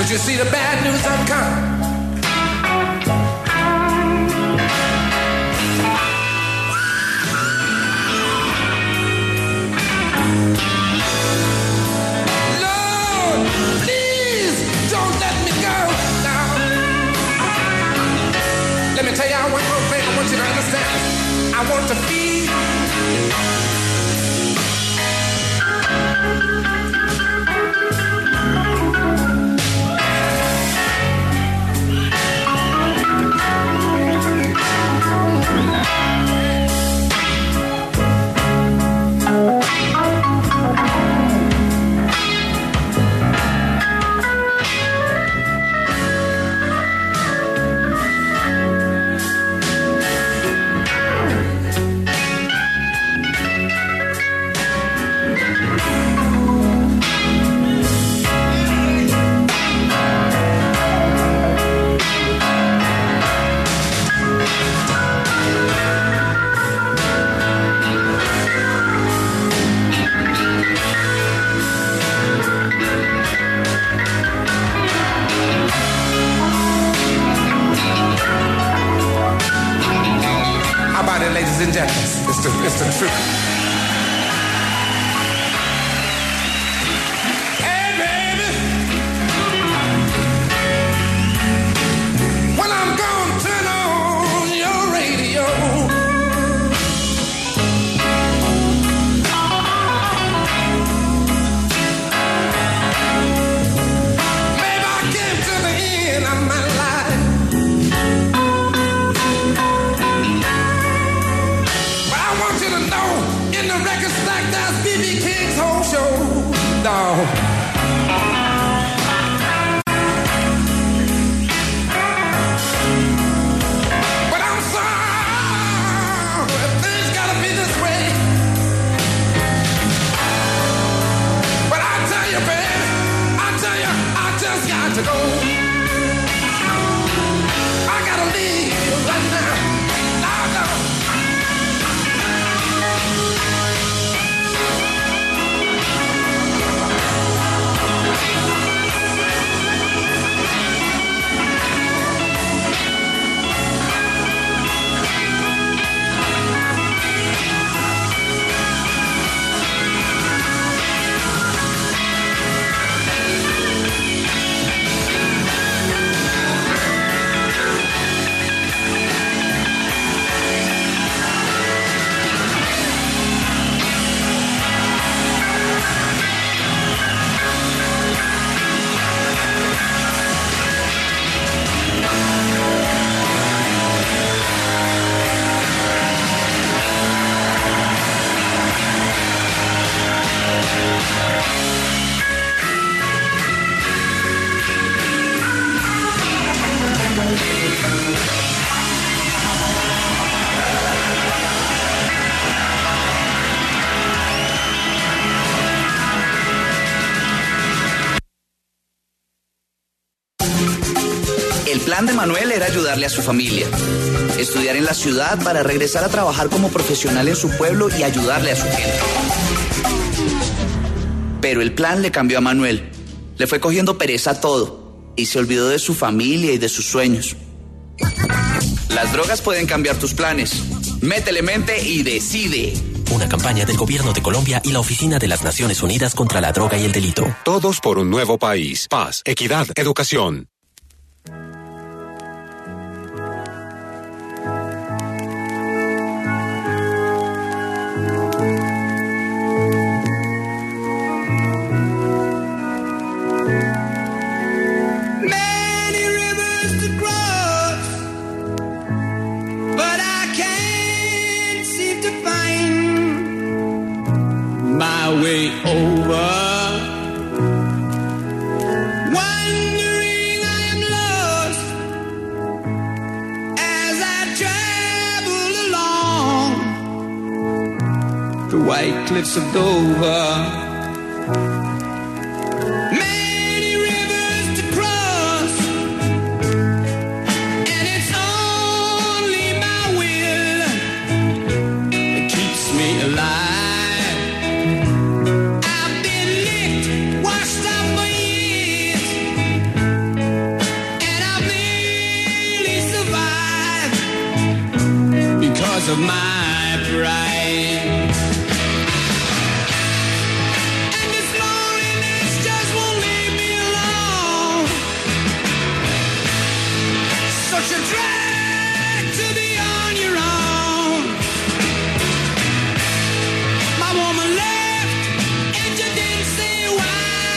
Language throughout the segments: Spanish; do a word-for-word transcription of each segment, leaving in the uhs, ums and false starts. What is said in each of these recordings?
Did you see the bad news I'm coming? Lord, please don't let me go now. Let me tell you one more thing I want you to understand. I want to feed. Ladies and gentlemen, it's the, it's the truth. Hey, baby, when I'm gonna turn on your radio, maybe I came to the end of my life. In the record stack, that's B B King's whole show, dawg. But I'm sorry, things gotta be this way. But I tell you, baby, I tell you, I just got to go. I gotta leave right now. Now, now. El plan de Manuel era ayudarle a su familia, estudiar en la ciudad para regresar a trabajar como profesional en su pueblo y ayudarle a su gente. Pero el plan le cambió a Manuel. Le fue cogiendo pereza a todo y se olvidó de su familia y de sus sueños. Las drogas pueden cambiar tus planes. Métele mente y decide. Una campaña del Gobierno de Colombia y la Oficina de las Naciones Unidas contra la Droga y el Delito. Todos por un nuevo país. Paz, equidad, educación. Way over, wondering I am lost as I travel along the white cliffs of Dover. Many rivers to cross, and it's only my will that keeps me alive. because of my pride. And this loneliness just won't leave me alone. Such a drag to be on your own. My woman left and you didn't say why.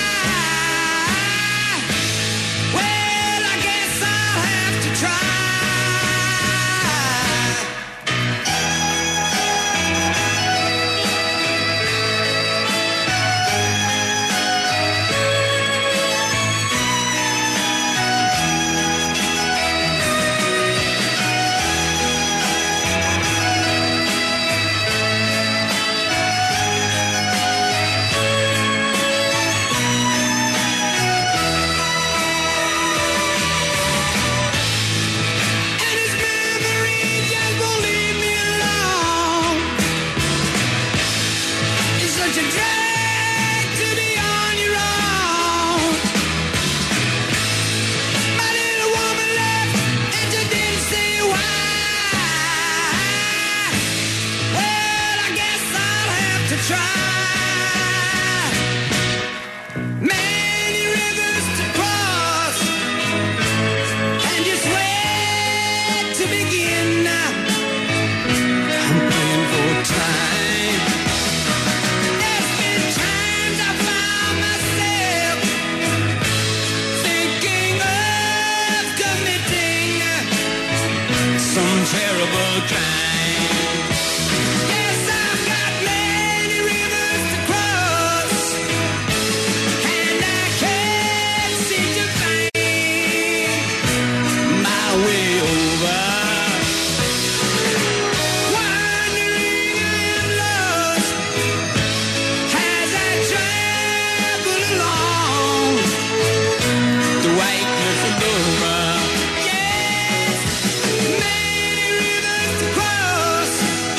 Well, I guess I'll have to try. And his memory just won't leave me alone. It's such a drag to be on your own. My little woman left and you didn't say why. Well, I guess I'll have to try. Many rivers to cross and just where to begin now. I'm praying for time. There's been times I found myself thinking of committing some terrible crime. Yes, I've got many rivers to cross, and I can't seem to find my way over. Wandering and lost as I travel along the white cliffs of Dover. Yes, many rivers to cross.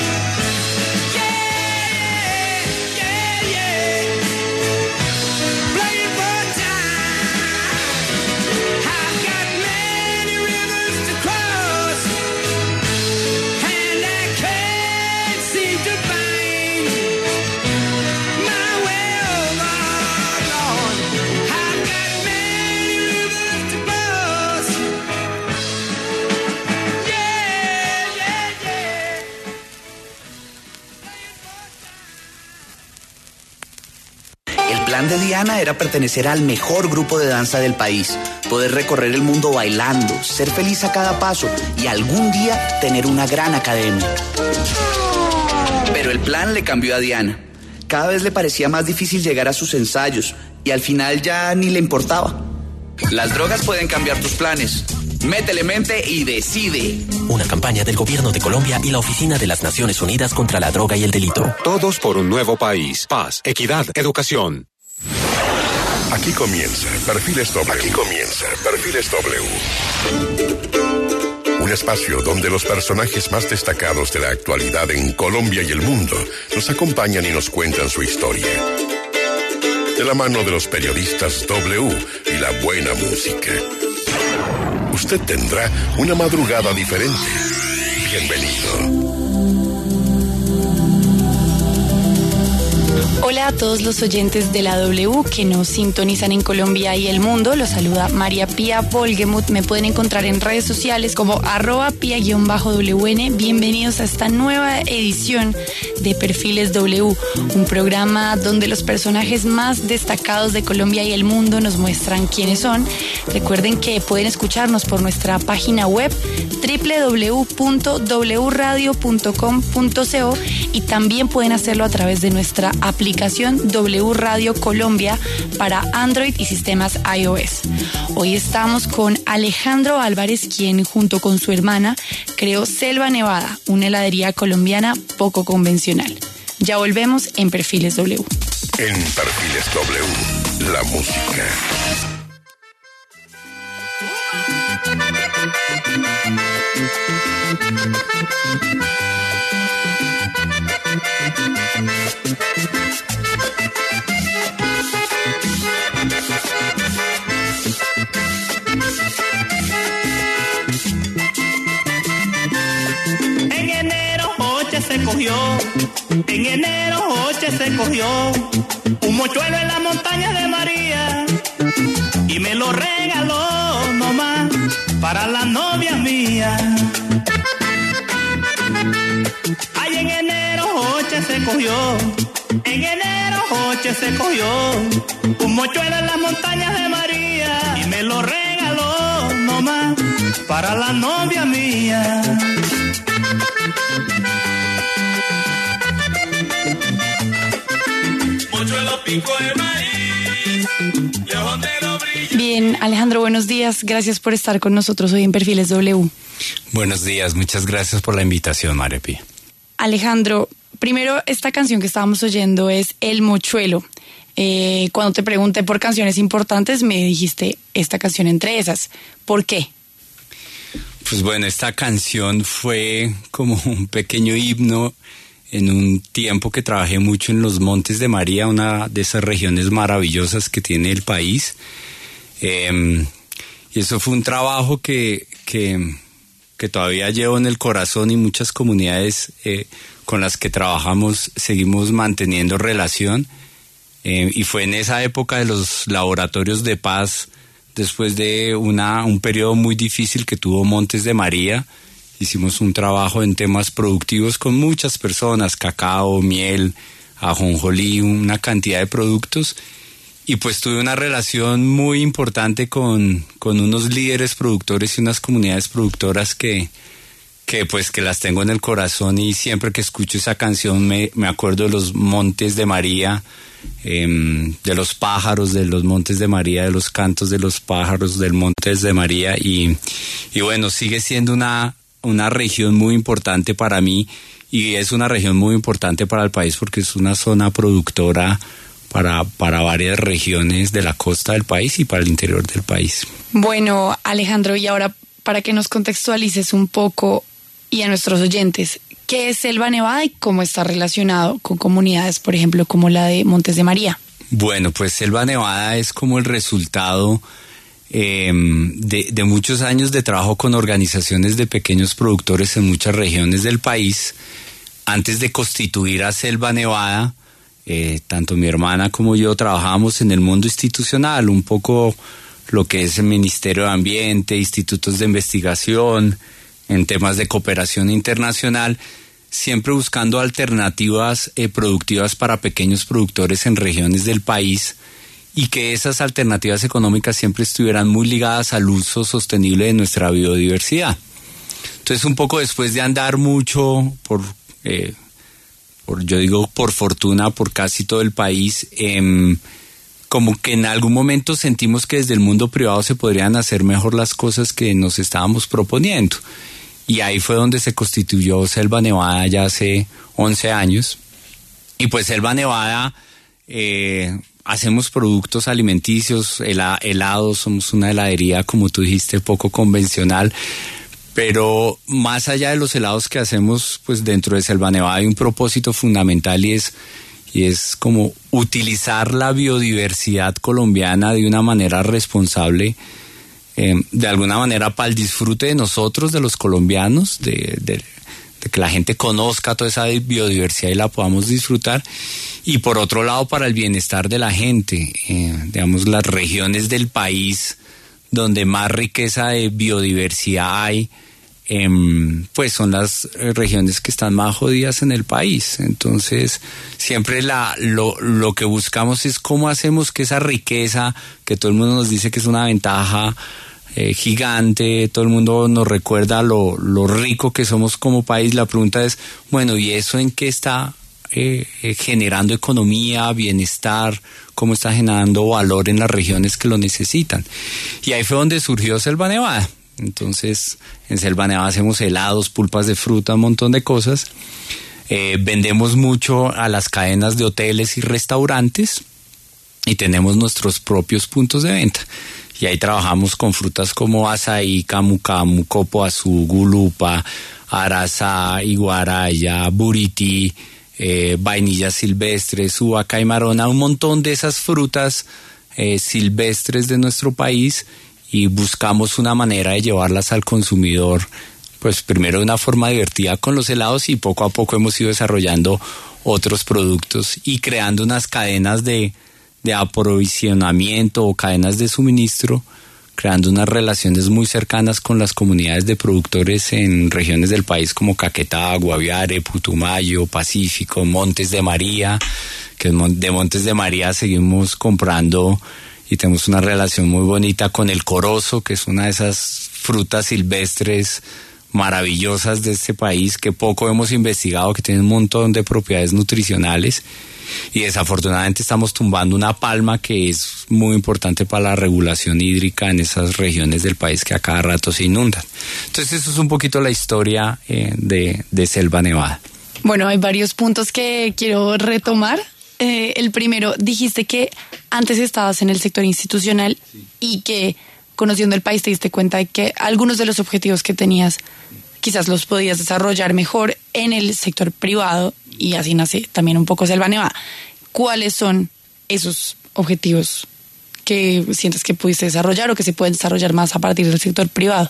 Yeah, yeah, yeah. Playing for time. I've got many rivers to cross, and I can't seem to find my way over, Lord. I've got many rivers to cross. Yeah, yeah, yeah. El plan de Diana era pertenecer al mejor grupo de danza del país, poder recorrer el mundo bailando, ser feliz a cada paso y algún día tener una gran academia. Pero el plan le cambió a Diana. Cada vez le parecía más difícil llegar a sus ensayos y al final ya ni le importaba. Las drogas pueden cambiar tus planes. Métele mente y decide. Una campaña del Gobierno de Colombia y la Oficina de las Naciones Unidas contra la Droga y el Delito. Todos por un nuevo país. Paz, equidad, educación. Aquí comienza Perfiles W. Aquí comienza Perfiles W. Un espacio donde los personajes más destacados de la actualidad en Colombia y el mundo nos acompañan y nos cuentan su historia. De la mano de los periodistas W y la buena música. Usted tendrá una madrugada diferente. Bienvenido. Hola a todos los oyentes de la W que nos sintonizan en Colombia y el mundo. Los saluda María Pía Volgemuth. Me pueden encontrar en redes sociales como arroba pía-W N. Bienvenidos a esta nueva edición de Perfiles W, un programa donde los personajes más destacados de Colombia y el mundo nos muestran quiénes son. Recuerden que pueden escucharnos por nuestra página web doble u doble u doble u punto w radio punto com punto co y también pueden hacerlo a través de nuestra aplicación W Radio Colombia para Android y sistemas iOS. Hoy estamos con Alejandro Álvarez, quien junto con su hermana creó Selva Nevada, una heladería colombiana poco convencional. Ya volvemos en Perfiles W. En Perfiles W, la música. En enero cogió, en enero Joche se cogió un mochuelo en la montaña de María y me lo regaló nomás para la novia mía. Ay, en enero Joche se cogió, en enero Joche se cogió un mochuelo en las montañas de María y me lo regaló nomás para la novia mía. Mochuelo pico de maíz, lejondero brilla. Bien, Alejandro, buenos días. Gracias por estar con nosotros hoy en Perfiles W. Buenos días, muchas gracias por la invitación, María Pía. Alejandro, primero esta canción que estábamos oyendo es El Mochuelo. Eh, cuando te pregunté por canciones importantes me dijiste esta canción entre esas. ¿Por qué? Pues bueno, esta canción fue como un pequeño himno en un tiempo que trabajé mucho en los Montes de María, una de esas regiones maravillosas que tiene el país. Eh, y eso fue un trabajo que, que, que todavía llevo en el corazón y muchas comunidades eh, con las que trabajamos seguimos manteniendo relación. Eh, y fue en esa época de los laboratorios de paz, después de una, un periodo muy difícil que tuvo Montes de María. Hicimos un trabajo en temas productivos con muchas personas, cacao, miel, ajonjolí, una cantidad de productos. Y pues tuve una relación muy importante con, con unos líderes productores y unas comunidades productoras que, que pues que las tengo en el corazón, y siempre que escucho esa canción me, me acuerdo de los Montes de María, eh, de los pájaros de los Montes de María, de los cantos de los pájaros del Montes de María, y, y bueno, sigue siendo una, una región muy importante para mí, y es una región muy importante para el país porque es una zona productora para, para varias regiones de la costa del país y para el interior del país. Bueno, Alejandro, y ahora para que nos contextualices un poco y a nuestros oyentes, ¿qué es Selva Nevada y cómo está relacionado con comunidades, por ejemplo, como la de Montes de María? Bueno, pues Selva Nevada es como el resultado eh, de, de muchos años de trabajo con organizaciones de pequeños productores en muchas regiones del país. Antes de constituir a Selva Nevada, eh, tanto mi hermana como yo trabajábamos en el mundo institucional, un poco lo que es el Ministerio de Ambiente, institutos de investigación, en temas de cooperación internacional, siempre buscando alternativas eh, productivas para pequeños productores en regiones del país, y que esas alternativas económicas siempre estuvieran muy ligadas al uso sostenible de nuestra biodiversidad. Entonces, un poco después de andar mucho por, eh, por yo digo por fortuna, por casi todo el país, eh, como que en algún momento sentimos que desde el mundo privado se podrían hacer mejor las cosas que nos estábamos proponiendo. Y ahí fue donde se constituyó Selva Nevada ya hace once años. Y pues Selva Nevada, eh, hacemos productos alimenticios, helados, somos una heladería, como tú dijiste, poco convencional. Pero más allá de los helados que hacemos, pues dentro de Selva Nevada hay un propósito fundamental, y es, y es como utilizar la biodiversidad colombiana de una manera responsable, Eh, de alguna manera para el disfrute de nosotros, de los colombianos, de, de, de que la gente conozca toda esa biodiversidad y la podamos disfrutar, y por otro lado para el bienestar de la gente. Eh, digamos, las regiones del país donde más riqueza de biodiversidad hay, eh, pues son las regiones que están más jodidas en el país. Entonces siempre la, lo, lo que buscamos es cómo hacemos que esa riqueza, que todo el mundo nos dice que es una ventaja eh, gigante, todo el mundo nos recuerda lo, lo rico que somos como país. La pregunta es, bueno, ¿y eso en qué está eh, eh, generando economía, bienestar? ¿Cómo está generando valor en las regiones que lo necesitan? Y ahí fue donde surgió Selva Nevada. Entonces, en Selva Nevada hacemos helados, pulpas de fruta, un montón de cosas. Eh, vendemos mucho a las cadenas de hoteles y restaurantes, y tenemos nuestros propios puntos de venta. Y ahí trabajamos con frutas como azaí, camu camu, copo azul, gulupa, arazá, iguaraya, buriti, eh, vainillas silvestres, uva caimarona, un montón de esas frutas eh, silvestres de nuestro país, y buscamos una manera de llevarlas al consumidor pues primero de una forma divertida con los helados y poco a poco hemos ido desarrollando otros productos y creando unas cadenas de, de aprovisionamiento o cadenas de suministro, creando unas relaciones muy cercanas con las comunidades de productores en regiones del país como Caquetá, Guaviare, Putumayo, Pacífico, Montes de María, que de Montes de María seguimos comprando y tenemos una relación muy bonita con el corozo, que es una de esas frutas silvestres maravillosas de este país que poco hemos investigado, que tiene un montón de propiedades nutricionales, y desafortunadamente estamos tumbando una palma que es muy importante para la regulación hídrica en esas regiones del país que a cada rato se inundan. Entonces eso es un poquito la historia eh, de, de Selva Nevada. Bueno, hay varios puntos que quiero retomar. Eh, el primero, dijiste que antes estabas en el sector institucional, sí, y que conociendo el país te diste cuenta de que algunos de los objetivos que tenías quizás los podías desarrollar mejor en el sector privado, y así nace también un poco Selva Nevada. ¿Cuáles son esos objetivos que sientes que pudiste desarrollar o que se pueden desarrollar más a partir del sector privado?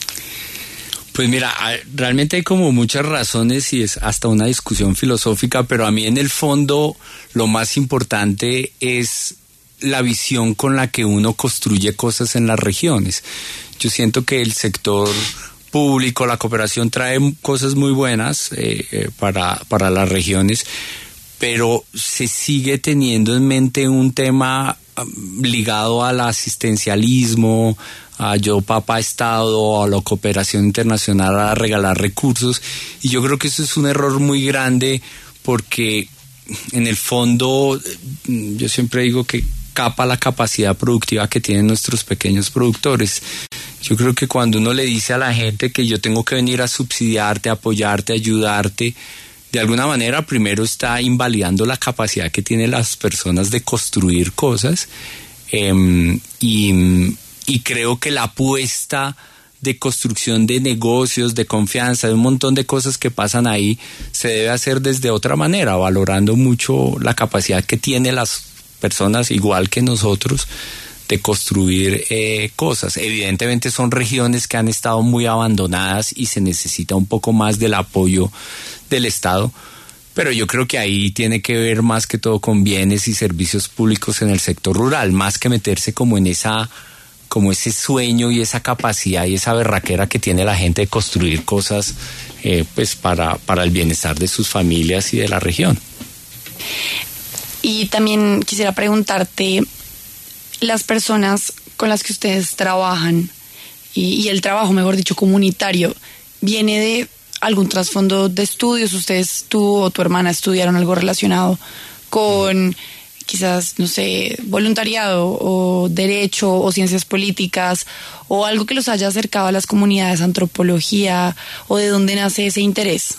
Pues mira, realmente hay como muchas razones y es hasta una discusión filosófica, pero a mí en el fondo lo más importante es la visión con la que uno construye cosas en las regiones. Yo siento que el sector público, la cooperación trae cosas muy buenas eh, eh, para, para las regiones, pero se sigue teniendo en mente un tema um, ligado al asistencialismo, a yo papá Estado, a la cooperación internacional, a regalar recursos, y yo creo que eso es un error muy grande porque en el fondo yo siempre digo que capa la capacidad productiva que tienen nuestros pequeños productores. Yo creo que cuando uno le dice a la gente que yo tengo que venir a subsidiarte, apoyarte, ayudarte, de alguna manera primero está invalidando la capacidad que tienen las personas de construir cosas, eh, y, y creo que la apuesta de construcción de negocios, de confianza, de un montón de cosas que pasan ahí, se debe hacer desde otra manera, valorando mucho la capacidad que tienen las personas, igual que nosotros, de construir eh, cosas. Evidentemente son regiones que han estado muy abandonadas y se necesita un poco más del apoyo del Estado, pero yo creo que ahí tiene que ver más que todo con bienes y servicios públicos en el sector rural, más que meterse como en esa, como ese sueño y esa capacidad y esa berraquera que tiene la gente de construir cosas eh, pues para, para el bienestar de sus familias y de la región. Y también quisiera preguntarte, las personas con las que ustedes trabajan y, y el trabajo, mejor dicho, comunitario, ¿viene de algún trasfondo de estudios? ¿Ustedes, tú o tu hermana estudiaron algo relacionado con quizás, no sé, voluntariado o derecho o ciencias políticas, o algo que los haya acercado a las comunidades, antropología, o de dónde nace ese interés?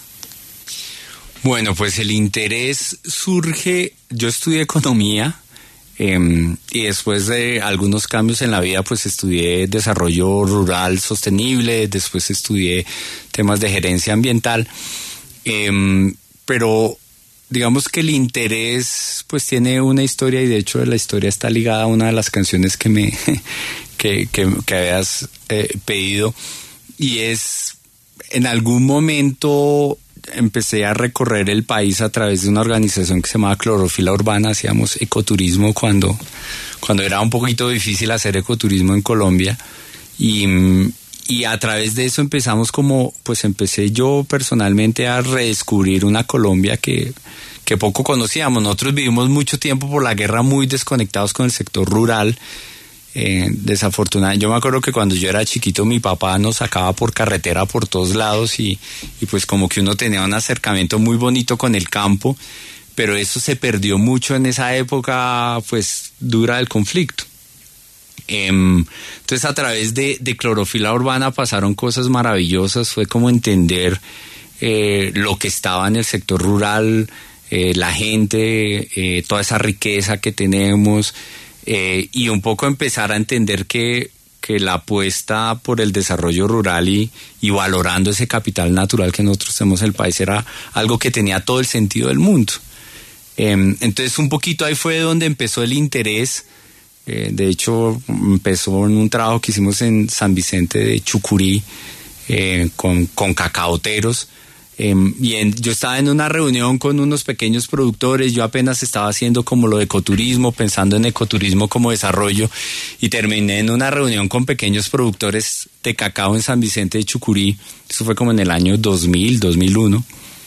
Bueno, pues el interés surge, yo estudié economía eh, y después de algunos cambios en la vida pues estudié desarrollo rural sostenible, después estudié temas de gerencia ambiental, eh, pero digamos que el interés pues tiene una historia, y de hecho la historia está ligada a una de las canciones que me que, que, que habías eh, pedido, y es en algún momento empecé a recorrer el país a través de una organización que se llamaba Clorofila Urbana. Hacíamos ecoturismo cuando, cuando era un poquito difícil hacer ecoturismo en Colombia, y, y a través de eso empezamos como, pues empecé yo personalmente a redescubrir una Colombia que, que poco conocíamos. Nosotros vivimos mucho tiempo por la guerra muy desconectados con el sector rural. Eh, desafortunadamente, yo me acuerdo que cuando yo era chiquito mi papá nos sacaba por carretera por todos lados y, y pues como que uno tenía un acercamiento muy bonito con el campo, pero eso se perdió mucho en esa época pues dura del conflicto. Eh, entonces a través de, de Clorofila Urbana pasaron cosas maravillosas, fue como entender eh, lo que estaba en el sector rural, eh, la gente, eh, toda esa riqueza que tenemos. Eh, y un poco empezar a entender que, que la apuesta por el desarrollo rural y, y valorando ese capital natural que nosotros tenemos en el país era algo que tenía todo el sentido del mundo. Eh, entonces un poquito ahí fue donde empezó el interés. Eh, de hecho empezó en un trabajo que hicimos en San Vicente de Chucurí, eh, con, con cacaoteros. Eh, y en, yo estaba en una reunión con unos pequeños productores, yo apenas estaba haciendo como lo de ecoturismo, pensando en ecoturismo como desarrollo, y terminé en una reunión con pequeños productores de cacao en San Vicente de Chucurí. Eso fue como en el año dos mil, dos mil uno.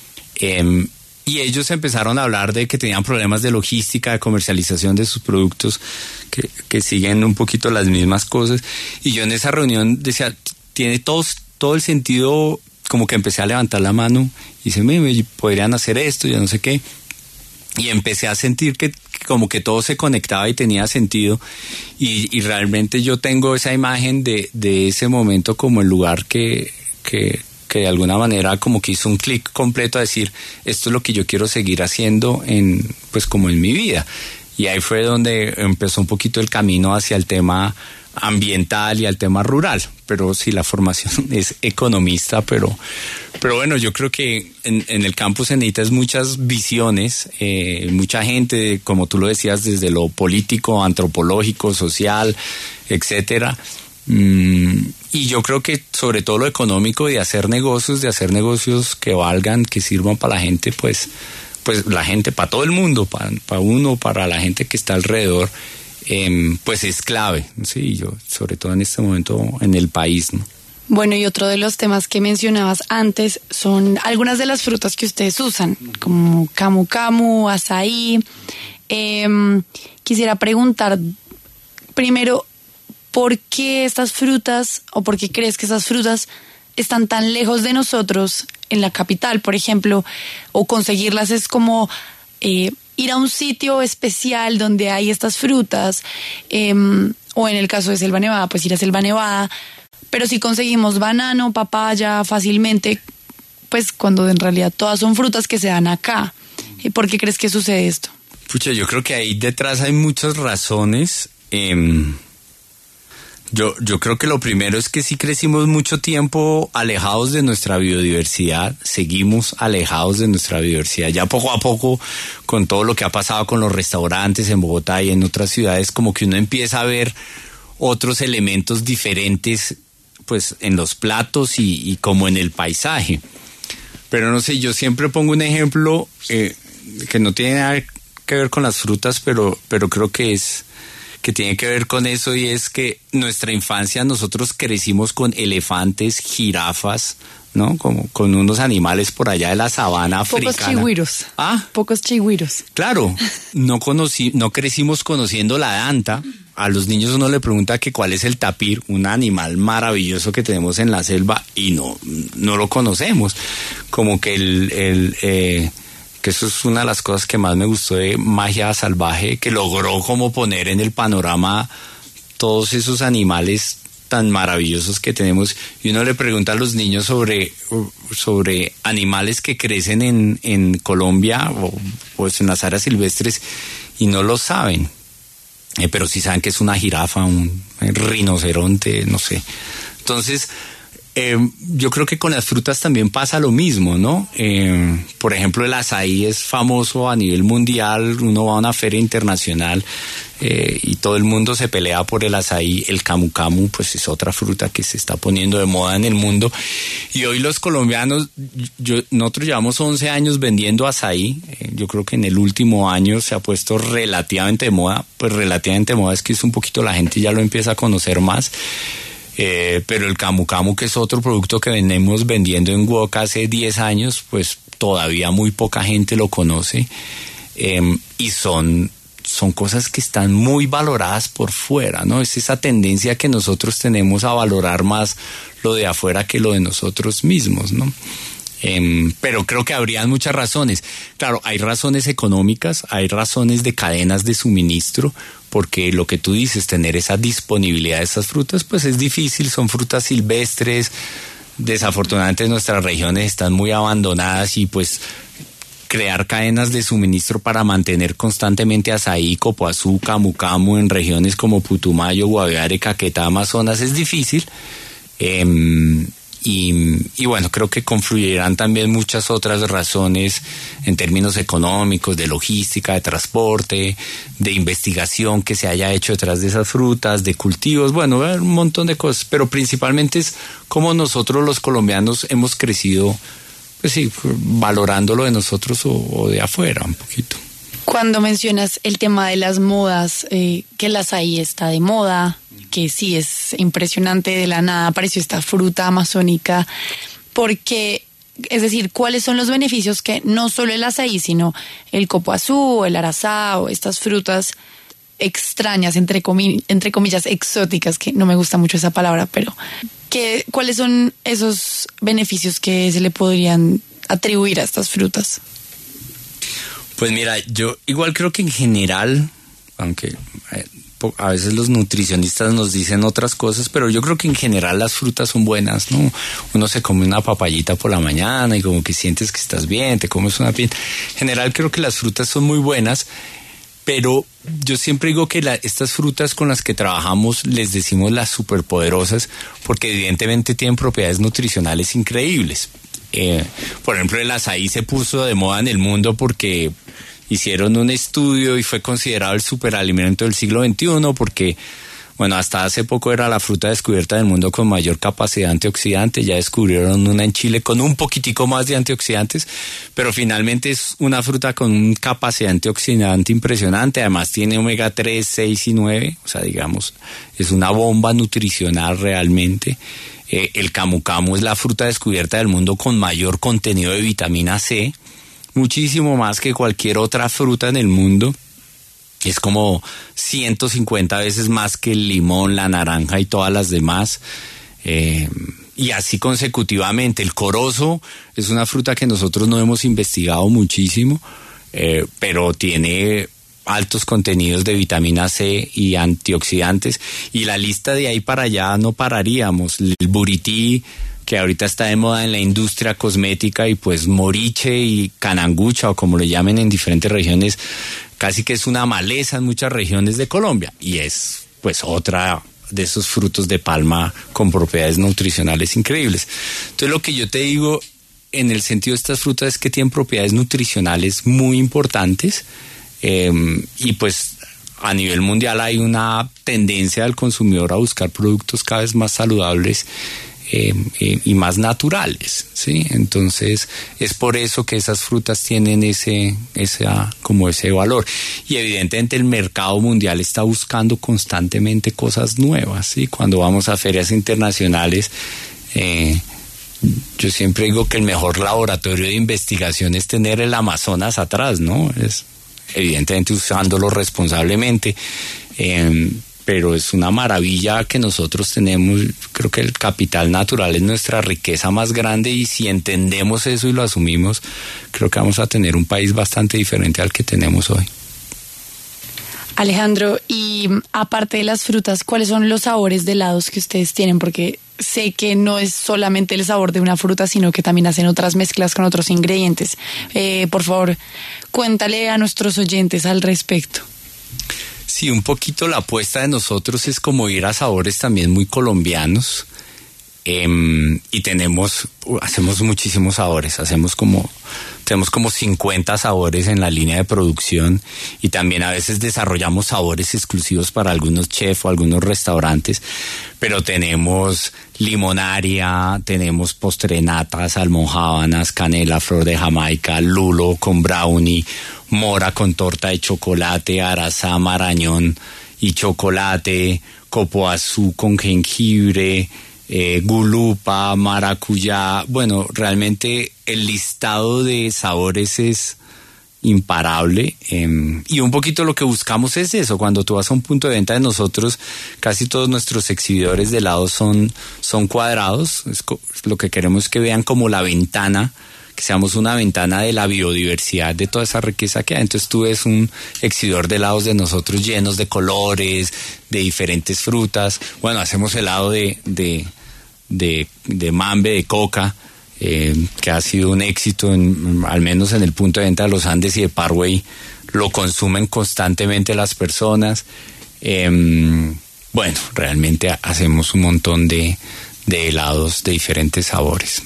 Eh, y ellos empezaron a hablar de que tenían problemas de logística, de comercialización de sus productos, que, que siguen un poquito las mismas cosas. Y yo en esa reunión decía, tiene todo, todo el sentido. Como que empecé a levantar la mano y dice, me podrían hacer esto, ya no sé qué. Y empecé a sentir que, que como que todo se conectaba y tenía sentido. Y, y realmente yo tengo esa imagen de, de ese momento como el lugar que, que, que de alguna manera como que hizo un clic completo a decir, esto es lo que yo quiero seguir haciendo en, pues como en mi vida. Y ahí fue donde empezó un poquito el camino hacia el tema ambiental y al tema rural, pero sí, la formación es economista, pero pero bueno, yo creo que en, en el campus se necesitan muchas visiones, eh, mucha gente, como tú lo decías, desde lo político, antropológico, social, etcétera, mm, y yo creo que sobre todo lo económico, de hacer negocios, de hacer negocios que valgan, que sirvan para la gente, pues, pues la gente, para todo el mundo, para, para uno, para la gente que está alrededor, Eh, pues es clave, sí, yo, sobre todo en este momento en el país, ¿no? Bueno, y otro de los temas que mencionabas antes son algunas de las frutas que ustedes usan, como camu camu, azaí. Eh, quisiera preguntar primero, ¿por qué estas frutas, o por qué crees que estas frutas están tan lejos de nosotros en la capital, por ejemplo, o conseguirlas es como eh, ir a un sitio especial donde hay estas frutas, eh, o en el caso de Selva Nevada, pues ir a Selva Nevada, pero si conseguimos banano, papaya fácilmente, pues cuando en realidad todas son frutas que se dan acá. ¿Por qué crees que sucede esto? Pucha, yo creo que ahí detrás hay muchas razones. Eh, yo, yo creo que lo primero es que sí crecimos mucho tiempo alejados de nuestra biodiversidad, seguimos alejados de nuestra biodiversidad. Ya poco a poco, con todo lo que ha pasado con los restaurantes en Bogotá y en otras ciudades, como que uno empieza a ver otros elementos diferentes, pues en los platos y, y como en el paisaje. Pero no sé, yo siempre pongo un ejemplo eh, que no tiene nada que ver con las frutas, pero, pero creo que es que tiene que ver con eso, y es que nuestra infancia nosotros crecimos con elefantes, jirafas, ¿no? Como con unos animales por allá de la sabana africana. Pocos chigüiros. Ah, pocos chigüiros. Claro, no conocí, no crecimos conociendo la danta. A los niños uno le pregunta que cuál es el tapir, un animal maravilloso que tenemos en la selva, y no, no lo conocemos. Como que el, el eh, que eso es una de las cosas que más me gustó de Magia Salvaje, que logró como poner en el panorama todos esos animales tan maravillosos que tenemos. Y uno le pregunta a los niños sobre, sobre animales que crecen en, en Colombia o pues en las áreas silvestres, y no lo saben. Eh, pero sí saben que es una jirafa, un rinoceronte, no sé. Entonces, eh, yo creo que con las frutas también pasa lo mismo, ¿no? Eh, por ejemplo, el azaí es famoso a nivel mundial, uno va a una feria internacional eh, y todo el mundo se pelea por el azaí. El camu camu, pues es otra fruta que se está poniendo de moda en el mundo. Y hoy los colombianos, yo, nosotros llevamos once años vendiendo azaí. Eh, yo creo que en el último año se ha puesto relativamente de moda. Pues relativamente de moda es que es un poquito, la gente ya lo empieza a conocer más. Eh, pero el camu camu, que es otro producto que venimos vendiendo en Woca hace diez años, pues todavía muy poca gente lo conoce. Eh, y son... son cosas que están muy valoradas por fuera, ¿no? Es esa tendencia que nosotros tenemos a valorar más lo de afuera que lo de nosotros mismos, ¿no? Eh, pero creo que habrían muchas razones. Claro, hay razones económicas, hay razones de cadenas de suministro, porque lo que tú dices, tener esa disponibilidad de esas frutas, pues es difícil, son frutas silvestres, desafortunadamente nuestras regiones están muy abandonadas, y pues crear cadenas de suministro para mantener constantemente azaí, copoazú, camu camu en regiones como Putumayo, Guaviare, Caquetá, Amazonas es difícil. Eh, Y, y bueno, creo que confluirán también muchas otras razones en términos económicos, de logística, de transporte, de investigación que se haya hecho detrás de esas frutas, de cultivos, bueno, un montón de cosas, pero principalmente es cómo nosotros los colombianos hemos crecido, pues sí, valorando lo de nosotros o, o de afuera un poquito. Cuando mencionas el tema de las modas, eh, que el azaí está de moda, que sí es impresionante, de la nada apareció esta fruta amazónica, porque, es decir, ¿cuáles son los beneficios que no solo el azaí, sino el copoazú, el arazá o estas frutas extrañas, entre, comi- entre comillas, exóticas, que no me gusta mucho esa palabra, pero que, ¿cuáles son esos beneficios que se le podrían atribuir a estas frutas? Pues mira, yo igual creo que en general, aunque eh, a veces los nutricionistas nos dicen otras cosas, pero yo creo que en general las frutas son buenas, ¿no? Uno se come una papayita por la mañana y como que sientes que estás bien, te comes una pin. En general creo que las frutas son muy buenas, pero yo siempre digo que la, estas frutas con las que trabajamos les decimos las superpoderosas porque evidentemente tienen propiedades nutricionales increíbles. Eh, por ejemplo, el azaí se puso de moda en el mundo porque hicieron un estudio y fue considerado el superalimento del siglo veintiuno porque, bueno, hasta hace poco era la fruta descubierta del mundo con mayor capacidad antioxidante. Ya descubrieron una en Chile con un poquitico más de antioxidantes, pero finalmente es una fruta con una capacidad antioxidante impresionante. Además tiene omega tres, seis y nueve, o sea, digamos, es una bomba nutricional realmente. Eh, el camu camu es la fruta descubierta del mundo con mayor contenido de vitamina C, muchísimo más que cualquier otra fruta en el mundo. Es como ciento cincuenta veces más que el limón, la naranja y todas las demás. Eh, y así consecutivamente. El corozo es una fruta que nosotros no hemos investigado muchísimo, eh, pero tiene altos contenidos de vitamina C y antioxidantes, y la lista de ahí para allá no pararíamos. El burití, que ahorita está de moda en la industria cosmética, y pues moriche y canangucha, o como le llamen en diferentes regiones, casi que es una maleza en muchas regiones de Colombia, y es pues otra de esos frutos de palma con propiedades nutricionales increíbles. Entonces lo que yo te digo en el sentido de estas frutas es que tienen propiedades nutricionales muy importantes. Eh, y pues a nivel mundial hay una tendencia del consumidor a buscar productos cada vez más saludables eh, eh, y más naturales, ¿sí? Entonces es por eso que esas frutas tienen ese, ese, como ese valor. Y evidentemente el mercado mundial está buscando constantemente cosas nuevas, ¿sí? Cuando vamos a ferias internacionales, eh, yo siempre digo que el mejor laboratorio de investigación es tener el Amazonas atrás, ¿no? Es evidentemente usándolo responsablemente, eh, pero es una maravilla que nosotros tenemos. Creo que el capital natural es nuestra riqueza más grande, y si entendemos eso y lo asumimos, creo que vamos a tener un país bastante diferente al que tenemos hoy. Alejandro, y aparte de las frutas, ¿cuáles son los sabores de helados que ustedes tienen? Porque sé que no es solamente el sabor de una fruta, sino que también hacen otras mezclas con otros ingredientes. Eh, por favor, cuéntale a nuestros oyentes al respecto. Sí, un poquito la apuesta de nosotros es como ir a sabores también muy colombianos. Eh, y tenemos, hacemos muchísimos sabores, hacemos como, tenemos como cincuenta sabores en la línea de producción, y también a veces desarrollamos sabores exclusivos para algunos chefs o algunos restaurantes, pero tenemos limonaria, tenemos postrenatas, almojábanas, canela, flor de Jamaica, lulo con brownie, mora con torta de chocolate, arazá, marañón y chocolate, copoazú con jengibre, Eh, gulupa, maracuyá. Bueno, realmente el listado de sabores es imparable, eh, y un poquito lo que buscamos es eso. Cuando tú vas a un punto de venta de nosotros, casi todos nuestros exhibidores de helados son, son cuadrados. Es co- lo que queremos es que vean como la ventana, que seamos una ventana de la biodiversidad, de toda esa riqueza que hay. Entonces tú ves un exhibidor de helados de nosotros llenos de colores, de diferentes frutas. Bueno, hacemos helado de, de, de, de mambe, de coca, eh, que ha sido un éxito, en, al menos en el punto de venta de los Andes y de Parway. Lo consumen constantemente las personas. Eh, bueno, realmente hacemos un montón de, de helados de diferentes sabores.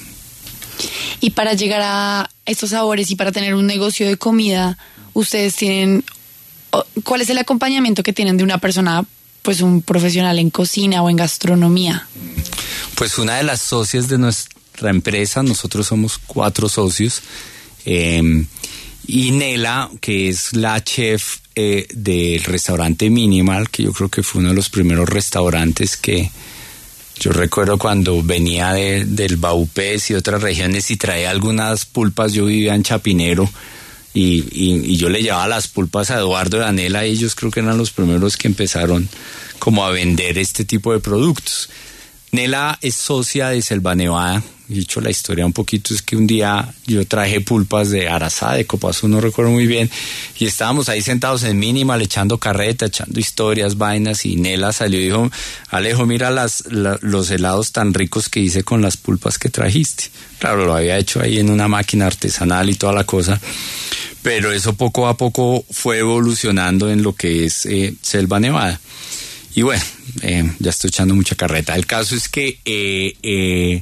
Y para llegar a estos sabores y para tener un negocio de comida, ustedes tienen, ¿cuál es el acompañamiento que tienen de una persona, pues un profesional en cocina o en gastronomía? Pues una de las socias de nuestra empresa, nosotros somos cuatro socios, eh, y Nela, que es la chef eh, del restaurante Minimal, que yo creo que fue uno de los primeros restaurantes que yo recuerdo cuando venía de, del Baupés y otras regiones y traía algunas pulpas. Yo vivía en Chapinero y, y, y yo le llevaba las pulpas a Eduardo y a Nela, y ellos creo que eran los primeros que empezaron como a vender este tipo de productos. Nela es socia de Selva Nevada. Dicho la historia un poquito, es que un día yo traje pulpas de Arazá, de Copazú, no recuerdo muy bien, y estábamos ahí sentados en Minimal echando carreta, echando historias, vainas, y Nela salió y dijo: Alejo, mira las, la, los helados tan ricos que hice con las pulpas que trajiste. Claro, lo había hecho ahí en una máquina artesanal y toda la cosa, pero eso poco a poco fue evolucionando en lo que es eh, Selva Nevada. Y bueno, eh, ya estoy echando mucha carreta. El caso es que eh, eh,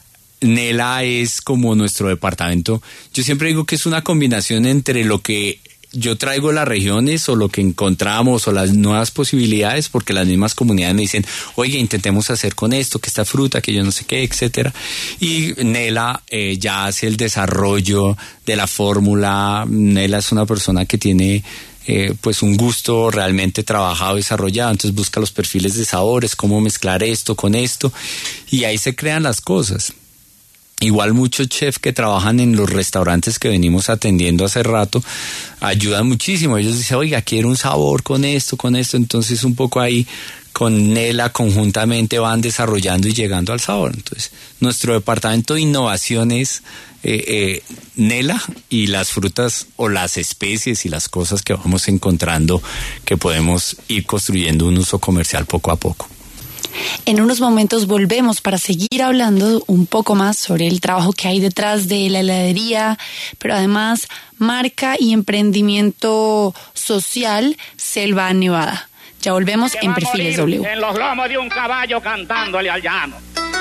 Nela es como nuestro departamento. Yo siempre digo que es una combinación entre lo que yo traigo de las regiones o lo que encontramos o las nuevas posibilidades, porque las mismas comunidades me dicen: oye, intentemos hacer con esto, que esta fruta, que yo no sé qué, etcétera. Y Nela eh, ya hace el desarrollo de la fórmula. Nela es una persona que tiene Eh, pues un gusto realmente trabajado, desarrollado, entonces busca los perfiles de sabores, cómo mezclar esto con esto, y ahí se crean las cosas. Igual muchos chefs que trabajan en los restaurantes que venimos atendiendo hace rato ayudan muchísimo. Ellos dicen: oiga, quiero un sabor con esto, con esto, entonces un poco ahí con Nela conjuntamente van desarrollando y llegando al sabor. Entonces nuestro departamento de innovación es eh, eh, Nela y las frutas o las especies y las cosas que vamos encontrando, que podemos ir construyendo un uso comercial poco a poco. En unos momentos volvemos para seguir hablando un poco más sobre el trabajo que hay detrás de la heladería, pero además marca y emprendimiento social Selva Nevada. Ya volvemos en Perfiles W. En los lomos de un caballo cantándole al llano.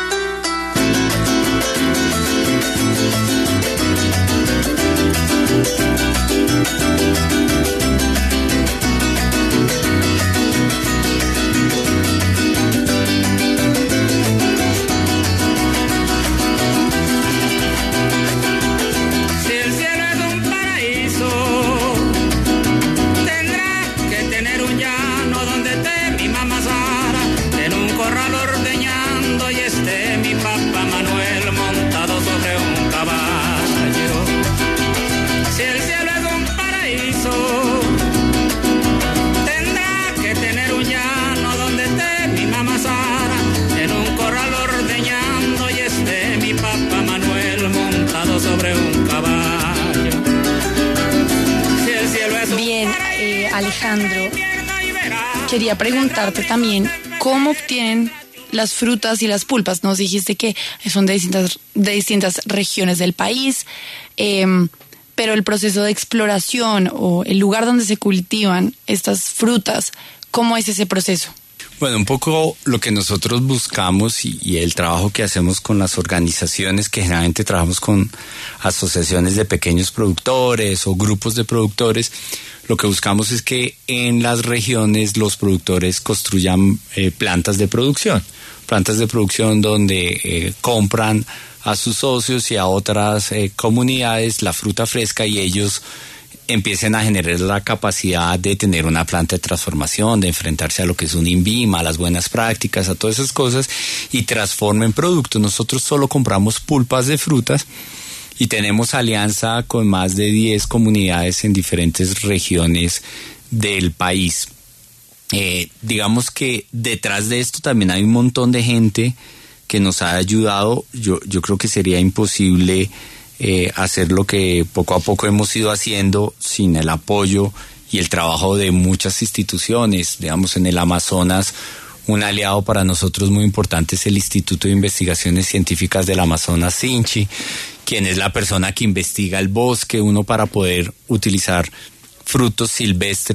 Alejandro, quería preguntarte también cómo obtienen las frutas y las pulpas. Nos dijiste que son de distintas, de distintas regiones del país, eh, pero el proceso de exploración o el lugar donde se cultivan estas frutas, ¿cómo es ese proceso? Bueno, un poco lo que nosotros buscamos y, y el trabajo que hacemos con las organizaciones, que generalmente trabajamos con asociaciones de pequeños productores o grupos de productores, lo que buscamos es que en las regiones los productores construyan eh, plantas de producción, plantas de producción donde eh, compran a sus socios y a otras eh, comunidades la fruta fresca, y ellos empiecen a generar la capacidad de tener una planta de transformación, de enfrentarse a lo que es un INVIMA, a las buenas prácticas, a todas esas cosas, y transformen productos. Nosotros solo compramos pulpas de frutas y tenemos alianza con más de diez comunidades en diferentes regiones del país. Eh, digamos que detrás de esto también hay un montón de gente que nos ha ayudado. Yo, yo creo que sería imposible Eh, hacer lo que poco a poco hemos ido haciendo sin el apoyo y el trabajo de muchas instituciones. Digamos, en el Amazonas, un aliado para nosotros muy importante es el Instituto de Investigaciones Científicas del Amazonas, SINCHI, quien es la persona que investiga el bosque, uno para poder utilizar frutos silvestres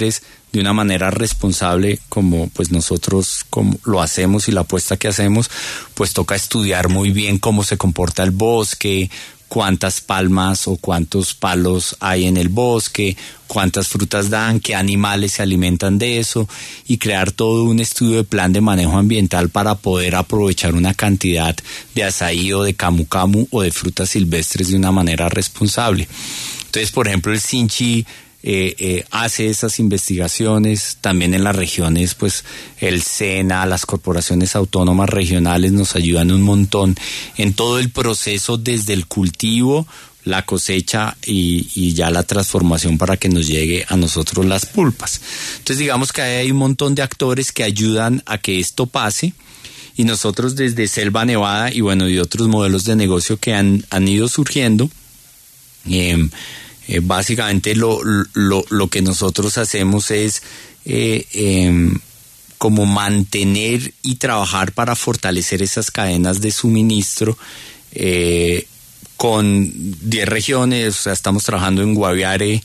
de una manera responsable, como pues nosotros como lo hacemos y la apuesta que hacemos, pues toca estudiar muy bien cómo se comporta el bosque, cuántas palmas o cuántos palos hay en el bosque, cuántas frutas dan, qué animales se alimentan de eso, y crear todo un estudio de plan de manejo ambiental para poder aprovechar una cantidad de azaí o de camu camu o de frutas silvestres de una manera responsable. Entonces, por ejemplo, el Sinchi Eh, eh, hace esas investigaciones. También en las regiones, pues el SENA, las corporaciones autónomas regionales nos ayudan un montón en todo el proceso, desde el cultivo, la cosecha y, y ya la transformación para que nos llegue a nosotros las pulpas. Entonces digamos que hay un montón de actores que ayudan a que esto pase, y nosotros desde Selva Nevada y bueno, y otros modelos de negocio que han, han ido surgiendo, eh, Eh, básicamente lo, lo, lo que nosotros hacemos es eh, eh, como mantener y trabajar para fortalecer esas cadenas de suministro eh, con diez regiones. O sea, estamos trabajando en Guaviare,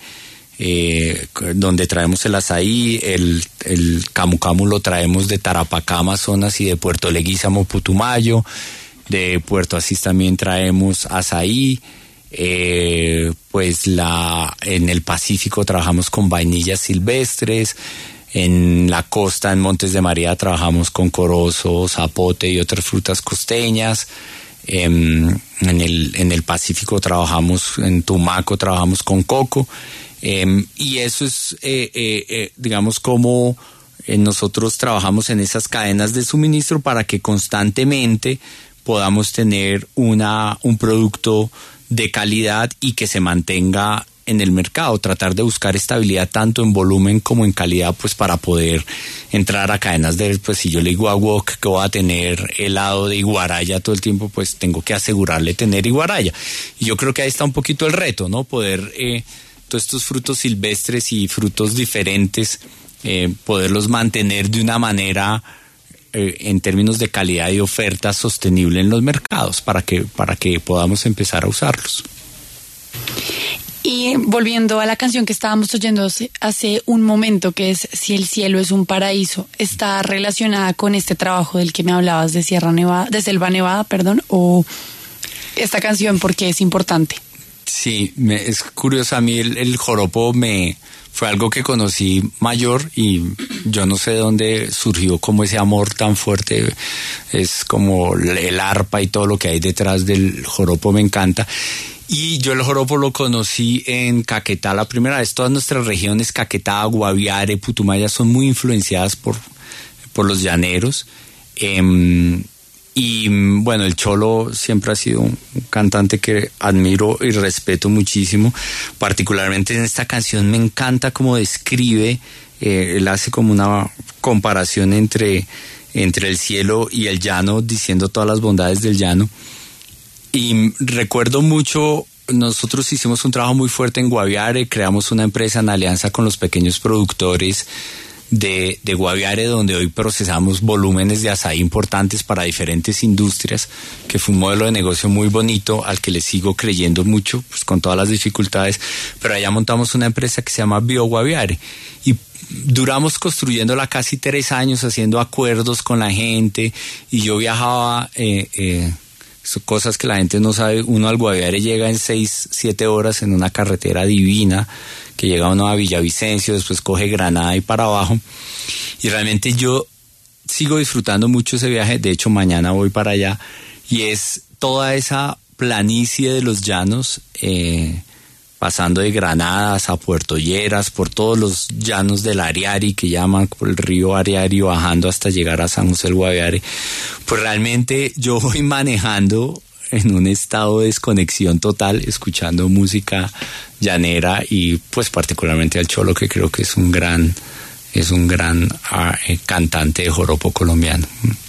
eh, donde traemos el azaí, el, el camu camu lo traemos de Tarapacá, Amazonas, y de Puerto Leguízamo, Putumayo. De Puerto Asís también traemos azaí. Eh, pues la en el Pacífico trabajamos con vainillas silvestres, en la costa, en Montes de María, trabajamos con corozo, zapote y otras frutas costeñas. Eh, en el en el Pacífico trabajamos, en Tumaco trabajamos con coco, eh, y eso es eh, eh, eh, digamos como eh, nosotros trabajamos en esas cadenas de suministro para que constantemente podamos tener una un producto de calidad y que se mantenga en el mercado, tratar de buscar estabilidad tanto en volumen como en calidad, pues para poder entrar a cadenas de, pues si yo le digo a Wok que voy a tener helado de iguaraya todo el tiempo, pues tengo que asegurarle tener iguaraya. Y yo creo que ahí está un poquito el reto, ¿no? Poder eh, todos estos frutos silvestres y frutos diferentes, eh, poderlos mantener de una manera Eh, en términos de calidad y oferta sostenible en los mercados para que, para que podamos empezar a usarlos. Y volviendo a la canción que estábamos oyendo hace un momento, que es Si el cielo es un paraíso, ¿está relacionada con este trabajo del que me hablabas de Sierra Nevada, de Selva Nevada, perdón, o esta canción porque es importante? Sí, me, es curioso, a mí el, el joropo me fue algo que conocí mayor, y yo no sé de dónde surgió como ese amor tan fuerte. Es como el arpa y todo lo que hay detrás del joropo me encanta. Y yo el joropo lo conocí en Caquetá la primera vez. Todas nuestras regiones, Caquetá, Guaviare, Putumayo, son muy influenciadas por, por los llaneros. Eh, Y bueno, el Cholo siempre ha sido un cantante que admiro y respeto muchísimo. Particularmente en esta canción me encanta cómo describe, eh, él hace como una comparación entre, entre el cielo y el llano, diciendo todas las bondades del llano. Y recuerdo mucho, nosotros hicimos un trabajo muy fuerte en Guaviare, creamos una empresa en alianza con los pequeños productores de, de Guaviare, donde hoy procesamos volúmenes de azaí importantes para diferentes industrias, que fue un modelo de negocio muy bonito al que le sigo creyendo mucho, pues con todas las dificultades, pero allá montamos una empresa que se llama Bio Guaviare y duramos construyéndola casi tres años, haciendo acuerdos con la gente, y yo viajaba, eh, eh, cosas que la gente no sabe, uno al Guaviare llega en seis, siete horas en una carretera divina, que llega uno a Villavicencio, después coge Granada y para abajo, y realmente yo sigo disfrutando mucho ese viaje. De hecho mañana voy para allá, y es toda esa planicie de los llanos, eh, pasando de Granadas a Puerto Lleras, por todos los llanos del Ariari, que llaman por el río Ariari, bajando hasta llegar a San José del Guaviare. Pues realmente yo voy manejando en un estado de desconexión total, escuchando música llanera, y pues particularmente al Cholo, que creo que es un gran, es un gran uh, eh, cantante de joropo colombiano.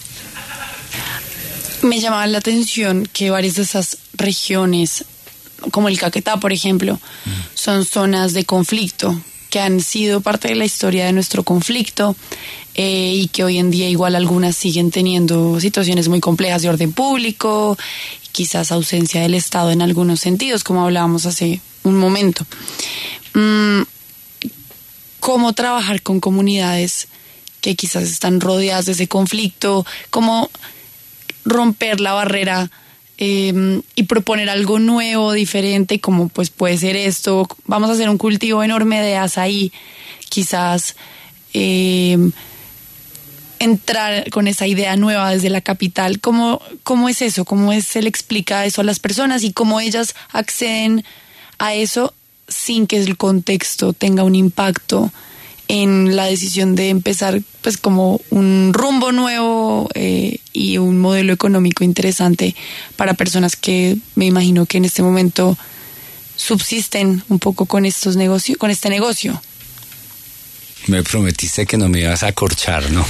Me llamaba la atención que varias de esas regiones, como el Caquetá, por ejemplo, mm. son zonas de conflicto, que han sido parte de la historia de nuestro conflicto, eh, y que hoy en día igual algunas siguen teniendo situaciones muy complejas de orden público, quizás ausencia del Estado en algunos sentidos, como hablábamos hace un momento. Mm, cómo trabajar con comunidades que quizás están rodeadas de ese conflicto, cómo romper la barrera eh, y proponer algo nuevo, diferente, como pues puede ser esto. Vamos a hacer un cultivo enorme de azaí, quizás eh, entrar con esa idea nueva desde la capital. ¿Cómo, cómo es eso? ¿Cómo es, se le explica eso a las personas y cómo ellas acceden a eso sin que el contexto tenga un impacto en la decisión de empezar pues como un rumbo nuevo eh, y un modelo económico interesante para personas que me imagino que en este momento subsisten un poco con estos negocios, con este negocio? Me prometiste que no me ibas a corchar, ¿no?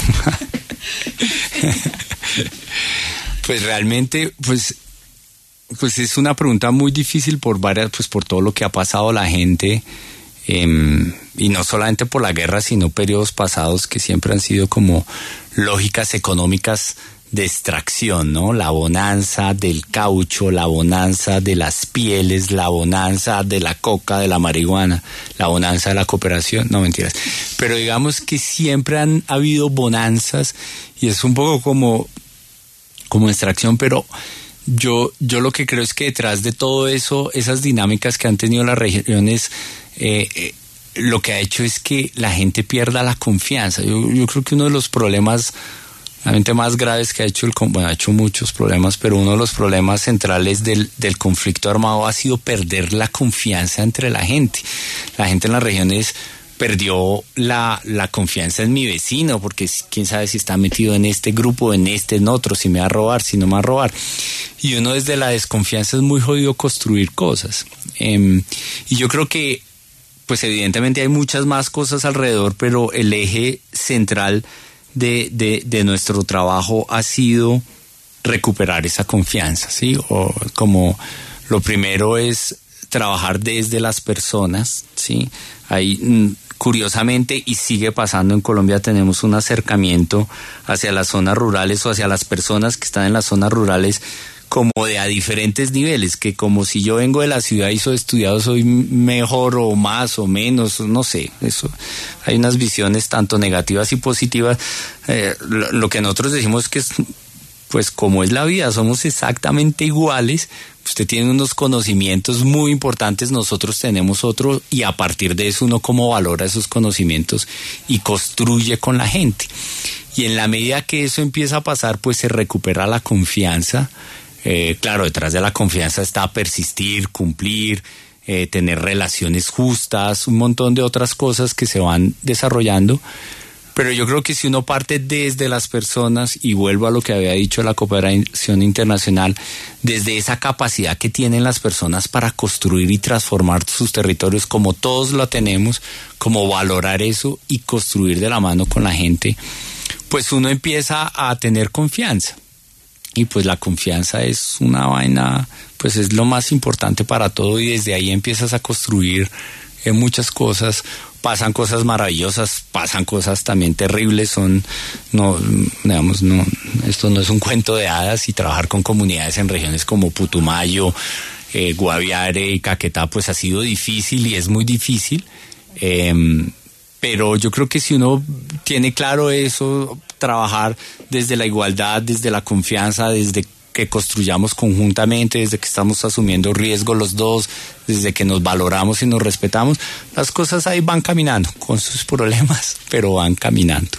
Pues realmente, pues, pues es una pregunta muy difícil por varias, pues por todo lo que ha pasado la gente. Eh, y no solamente por la guerra, sino periodos pasados que siempre han sido como lógicas económicas de extracción, ¿no? La bonanza del caucho, la bonanza de las pieles, la bonanza de la coca, de la marihuana, la bonanza de la cooperación, no mentiras. Pero digamos que siempre han habido bonanzas y es un poco como, como extracción, pero yo, yo lo que creo es que detrás de todo eso, esas dinámicas que han tenido las regiones, Eh, eh, lo que ha hecho es que la gente pierda la confianza. Yo, yo creo que uno de los problemas realmente más graves que ha hecho el, bueno, ha hecho muchos problemas, pero uno de los problemas centrales del, del conflicto armado ha sido perder la confianza entre la gente. La gente en las regiones perdió la, la confianza en mi vecino, porque quién sabe si está metido en este grupo, en este, en otro, si me va a robar, si no me va a robar. Y uno desde la desconfianza es muy jodido construir cosas. Eh, y yo creo que pues evidentemente hay muchas más cosas alrededor, pero el eje central de, de, de nuestro trabajo ha sido recuperar esa confianza, ¿sí? O como lo primero es trabajar desde las personas, ¿sí? Ahí, curiosamente, y sigue pasando en Colombia, tenemos un acercamiento hacia las zonas rurales o hacia las personas que están en las zonas rurales como de a diferentes niveles, que como si yo vengo de la ciudad y soy estudiado soy mejor o más o menos, no sé, eso. Hay unas visiones tanto negativas y positivas. Eh, lo, lo que nosotros decimos que es, pues como es la vida, somos exactamente iguales. Usted tiene unos conocimientos muy importantes, nosotros tenemos otro, y a partir de eso uno cómo valora esos conocimientos y construye con la gente. Y en la medida que eso empieza a pasar, pues se recupera la confianza. Eh, claro, detrás de la confianza está persistir, cumplir, eh, tener relaciones justas, un montón de otras cosas que se van desarrollando. Pero yo creo que si uno parte desde las personas, y vuelvo a lo que había dicho la cooperación internacional, desde esa capacidad que tienen las personas para construir y transformar sus territorios, como todos lo tenemos, como valorar eso y construir de la mano con la gente, pues uno empieza a tener confianza. Y pues la confianza es una vaina, pues es lo más importante para todo, y desde ahí empiezas a construir eh, muchas cosas. Pasan cosas maravillosas, pasan cosas también terribles, son, no, digamos, no, esto no es un cuento de hadas, y trabajar con comunidades en regiones como Putumayo, eh, Guaviare y Caquetá, pues ha sido difícil y es muy difícil. Eh, Pero yo creo que si uno tiene claro eso, trabajar desde la igualdad, desde la confianza, desde que construyamos conjuntamente, desde que estamos asumiendo riesgo los dos, desde que nos valoramos y nos respetamos, las cosas ahí van caminando, con sus problemas, pero van caminando.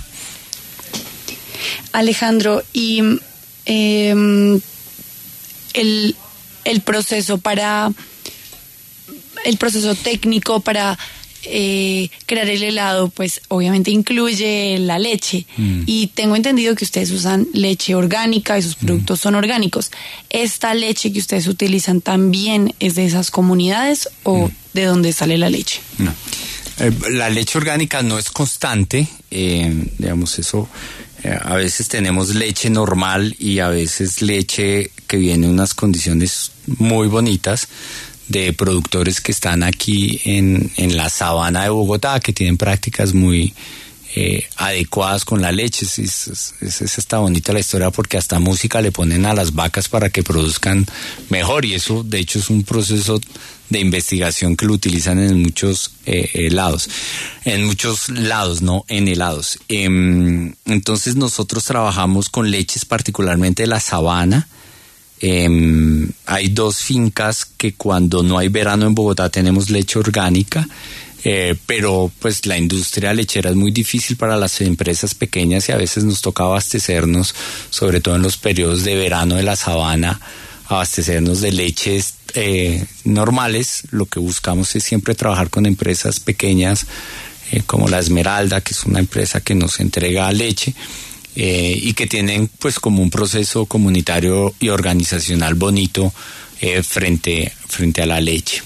Alejandro, y eh, el, el proceso para, el proceso técnico para Eh, crear el helado, pues obviamente incluye la leche, mm. y tengo entendido que ustedes usan leche orgánica y sus productos mm. son orgánicos. ¿Esta leche que ustedes utilizan también es de esas comunidades o mm. de dónde sale la leche? No. Eh, la leche orgánica no es constante, eh, digamos eso, eh, a veces tenemos leche normal y a veces leche que viene en unas condiciones muy bonitas, de productores que están aquí en, en la sabana de Bogotá, que tienen prácticas muy eh, adecuadas con la leche. Es, es, es, es está bonita la historia, porque hasta música le ponen a las vacas para que produzcan mejor, y eso de hecho es un proceso de investigación que lo utilizan en muchos eh, helados, en muchos lados, no en helados. Eh, entonces nosotros trabajamos con leches particularmente de la sabana. Eh, hay dos fincas que cuando no hay verano en Bogotá tenemos leche orgánica, eh, pero pues la industria lechera es muy difícil para las empresas pequeñas y a veces nos toca abastecernos, sobre todo en los periodos de verano de la sabana, abastecernos de leches eh, normales. Lo que buscamos es siempre trabajar con empresas pequeñas eh, como la Esmeralda, que es una empresa que nos entrega leche eh, y que tienen pues como un proceso comunitario y organizacional bonito eh, frente, frente a la leche.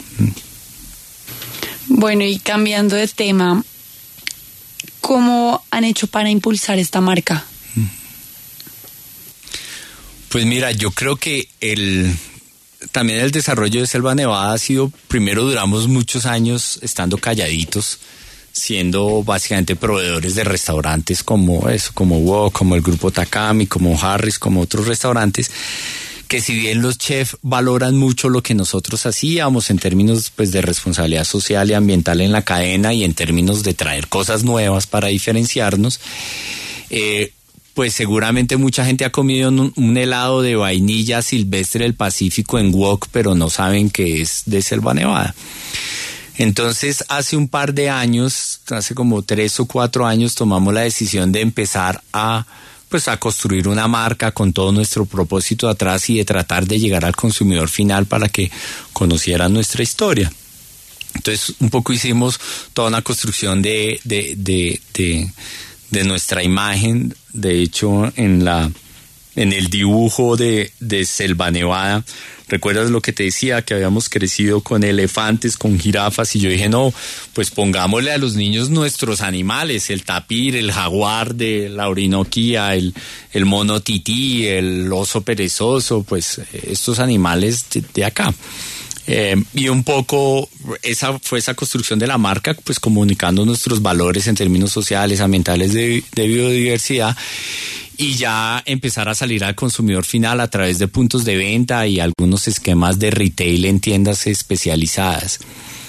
Bueno, y cambiando de tema, ¿cómo han hecho para impulsar esta marca? Pues mira, yo creo que el también el desarrollo de Selva Nevada ha sido, primero duramos muchos años estando calladitos, siendo básicamente proveedores de restaurantes como eso, como Wok, como el Grupo Takami, como Harris, como otros restaurantes, que si bien los chefs valoran mucho lo que nosotros hacíamos en términos pues de responsabilidad social y ambiental en la cadena y en términos de traer cosas nuevas para diferenciarnos, eh, pues seguramente mucha gente ha comido un, un helado de vainilla silvestre del Pacífico en Wok, pero no saben que es de Selva Nevada. Entonces, hace un par de años, hace como tres o cuatro años, tomamos la decisión de empezar a, pues, a construir una marca con todo nuestro propósito atrás y de tratar de llegar al consumidor final para que conocieran nuestra historia. Entonces, un poco hicimos toda una construcción de, de, de, de, de nuestra imagen. De hecho, en la en el dibujo de, de Selva Nevada, ¿recuerdas lo que te decía? Que habíamos crecido con elefantes, con jirafas, y yo dije, no, pues pongámosle a los niños nuestros animales, el tapir, el jaguar de la Orinoquía, el, el mono tití, el oso perezoso, pues estos animales de, de acá. Eh, y un poco esa fue esa construcción de la marca, pues comunicando nuestros valores en términos sociales, ambientales, de, de biodiversidad, y ya empezar a salir al consumidor final a través de puntos de venta y algunos esquemas de retail en tiendas especializadas.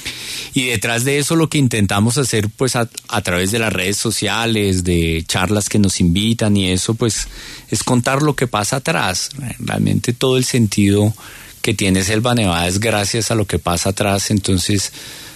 Y detrás de eso lo que intentamos hacer pues a, a través de las redes sociales, de charlas que nos invitan y eso, pues es contar lo que pasa atrás. Realmente todo el sentido que tiene Selva Nevada es gracias a lo que pasa atrás. Entonces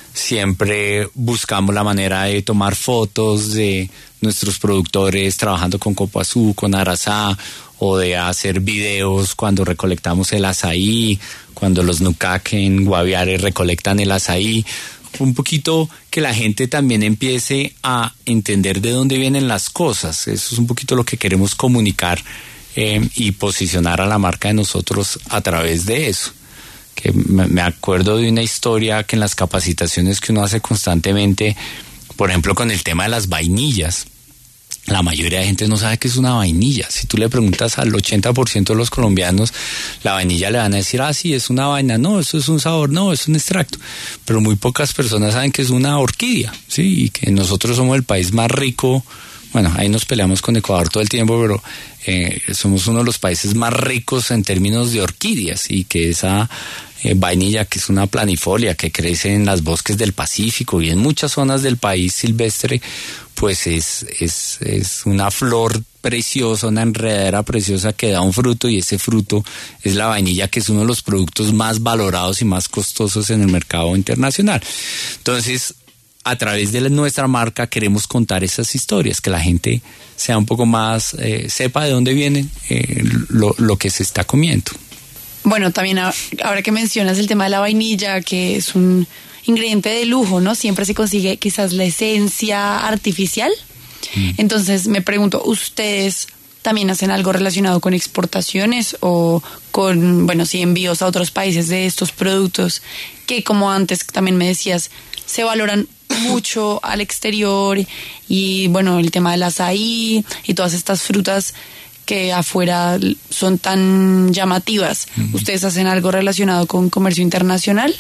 siempre buscamos la manera de tomar fotos de nuestros productores trabajando con Copoazú, con Arazá, o de hacer videos cuando recolectamos el azaí, cuando los Nukak en Guaviare recolectan el azaí. Un poquito que la gente también empiece a entender de dónde vienen las cosas. Eso es un poquito lo que queremos comunicar eh, y posicionar a la marca de nosotros a través de eso. Que me acuerdo de una historia que en las capacitaciones que uno hace constantemente, por ejemplo con el tema de las vainillas, la mayoría de gente no sabe qué es una vainilla. Si tú le preguntas al ochenta por ciento de los colombianos, la vainilla le van a decir, ah, sí, es una vaina, no, eso es un sabor, no, es un extracto. Pero muy pocas personas saben que es una orquídea, ¿sí? Y que nosotros somos el país más rico. Bueno, ahí nos peleamos con Ecuador todo el tiempo, pero eh, somos uno de los países más ricos en términos de orquídeas, y que esa eh, vainilla, que es una planifolia que crece en los bosques del Pacífico y en muchas zonas del país silvestre, pues es, es, es una flor preciosa, una enredadera preciosa que da un fruto, y ese fruto es la vainilla, que es uno de los productos más valorados y más costosos en el mercado internacional. Entonces, a través de nuestra marca queremos contar esas historias, que la gente sea un poco más, eh, sepa de dónde viene eh, lo, lo que se está comiendo. Bueno, también ahora que mencionas el tema de la vainilla, que es un ingrediente de lujo, ¿no? Siempre se consigue quizás la esencia artificial. Mm. Entonces me pregunto, ¿ustedes también hacen algo relacionado con exportaciones o con, bueno, sí, envíos a otros países de estos productos que, como antes también me decías, se valoran mucho al exterior? Y bueno, el tema del azaí y todas estas frutas que afuera son tan llamativas. Mm. ¿Ustedes hacen algo relacionado con comercio internacional?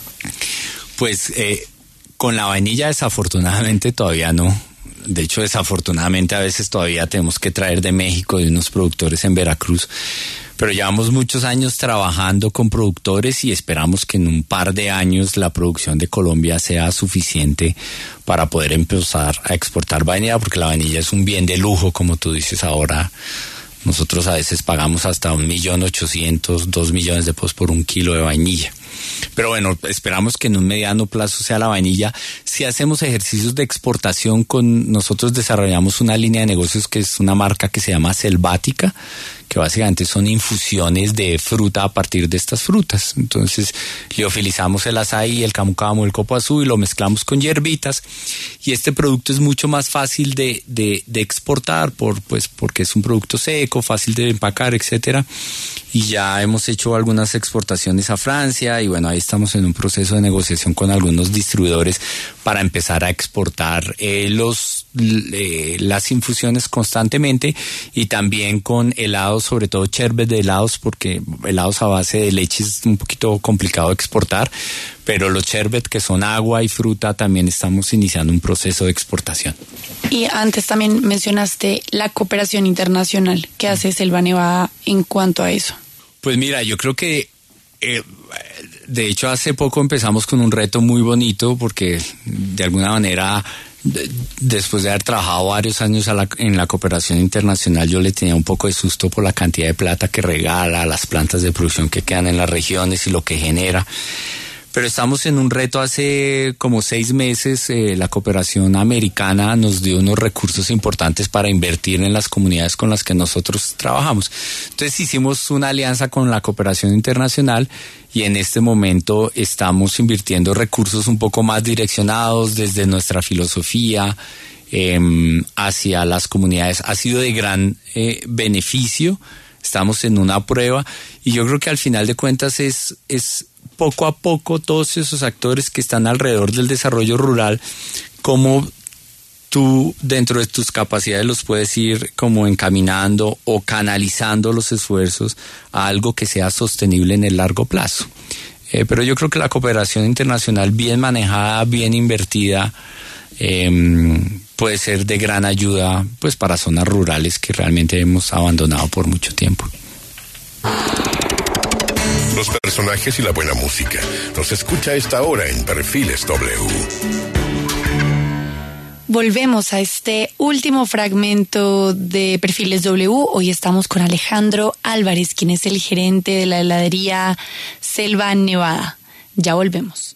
Pues eh, con la vainilla desafortunadamente todavía no. De hecho, desafortunadamente a veces todavía tenemos que traer de México, de unos productores en Veracruz. pero llevamos muchos años trabajando con productores y esperamos que en un par de años la producción de Colombia sea suficiente para poder empezar a exportar vainilla, porque la vainilla es un bien de lujo, como tú dices ahora. Nosotros a veces pagamos hasta un millón ochocientos, dos millones de pesos por un kilo de vainilla. Pero bueno, esperamos que en un mediano plazo sea la vainilla. Si hacemos ejercicios de exportación, con nosotros desarrollamos una línea de negocios que es una marca que se llama Selvática, que básicamente son infusiones de fruta a partir de estas frutas. Entonces, liofilizamos el azaí, el camu camu, el copo azul y lo mezclamos con hierbitas. Y este producto es mucho más fácil de, de, de exportar por, pues, porque es un producto seco, fácil de empacar, etcétera. Y ya hemos hecho algunas exportaciones a Francia y bueno, ahí estamos en un proceso de negociación con algunos distribuidores para empezar a exportar eh, los eh, las infusiones constantemente, y también con helados, sobre todo sherbet de helados, porque helados a base de leche es un poquito complicado de exportar, pero los sherbet, que son agua y fruta, también estamos iniciando un proceso de exportación. Y antes también mencionaste la cooperación internacional. ¿Qué hace Selva Nevada en cuanto a eso? Pues mira, yo creo que eh, de hecho hace poco empezamos con un reto muy bonito, porque de alguna manera de, después de haber trabajado varios años a la, en la cooperación internacional, yo le tenía un poco de susto por la cantidad de plata que regala, las plantas de producción que quedan en las regiones y lo que genera. Pero estamos en un reto hace como seis meses. Eh, la cooperación americana nos dio unos recursos importantes para invertir en las comunidades con las que nosotros trabajamos. Entonces hicimos una alianza con la cooperación internacional y en este momento estamos invirtiendo recursos un poco más direccionados desde nuestra filosofía eh, hacia las comunidades. Ha sido de gran eh, beneficio. Estamos en una prueba y yo creo que al final de cuentas es... es poco a poco todos esos actores que están alrededor del desarrollo rural, cómo tú dentro de tus capacidades los puedes ir como encaminando o canalizando los esfuerzos a algo que sea sostenible en el largo plazo. Eh, pero yo creo que la cooperación internacional bien manejada, bien invertida, eh, puede ser de gran ayuda pues para zonas rurales que realmente hemos abandonado por mucho tiempo. Los personajes y la buena música. Nos escucha a esta hora en Perfiles W. Volvemos a este último fragmento de Perfiles W. Hoy estamos con Alejandro Álvarez, quien es el gerente de la heladería Selva Nevada. Ya volvemos.